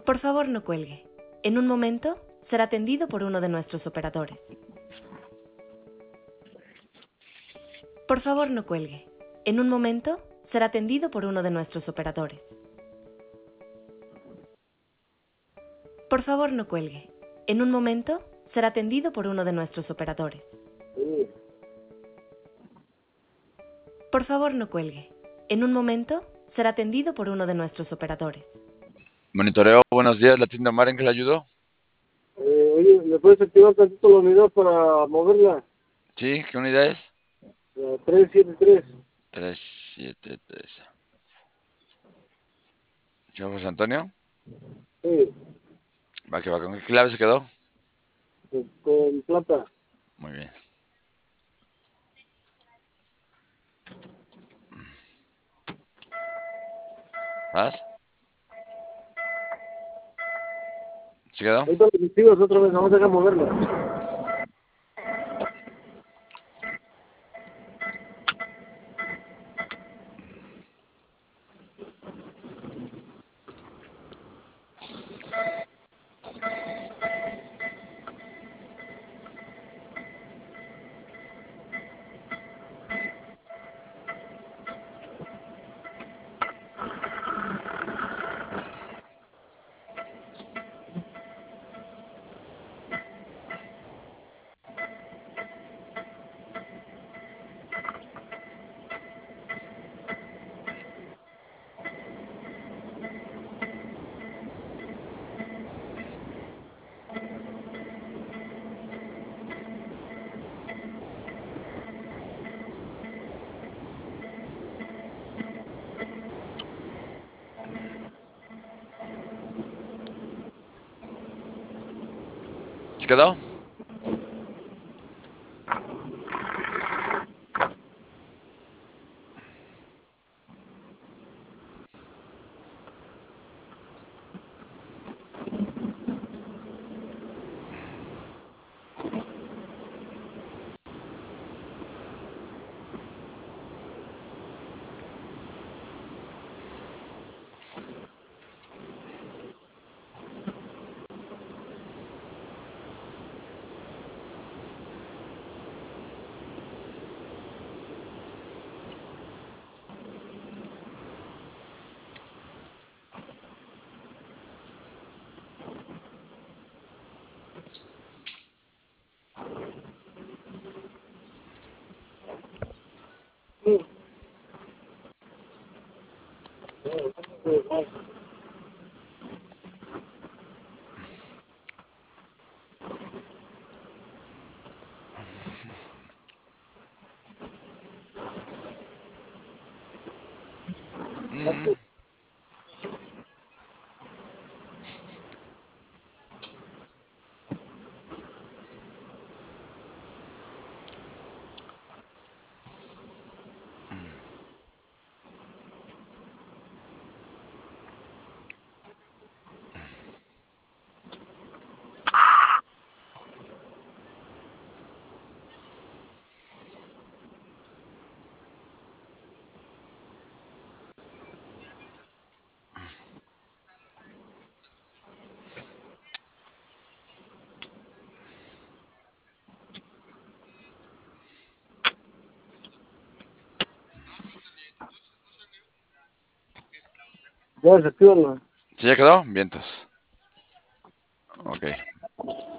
Por favor, no cuelgue. En un momento será atendido por uno de nuestros operadores. Por favor, no cuelgue. En un momento será atendido por uno de nuestros operadores. Por favor, no cuelgue. En un momento será atendido por uno de nuestros operadores. Por favor, no cuelgue. En un momento será atendido por uno de nuestros operadores. Monitoreo, buenos días, la tienda Mar, ¿en qué le ayudo? Oye, ¿me puedes activar tantito la unidad para moverla? Sí, ¿qué unidad es? 373. 373. Señor José Antonio, Sí, va, ¿con qué clave se quedó? con plata. Muy bien. ¿Vas? ¿Se quedó? Ahorita lo activas otra vez, vamos a dejar moverla. ¿Se quedó? Mm, Ya desactívala. ¿Sí ya quedó? Vientos. Ok.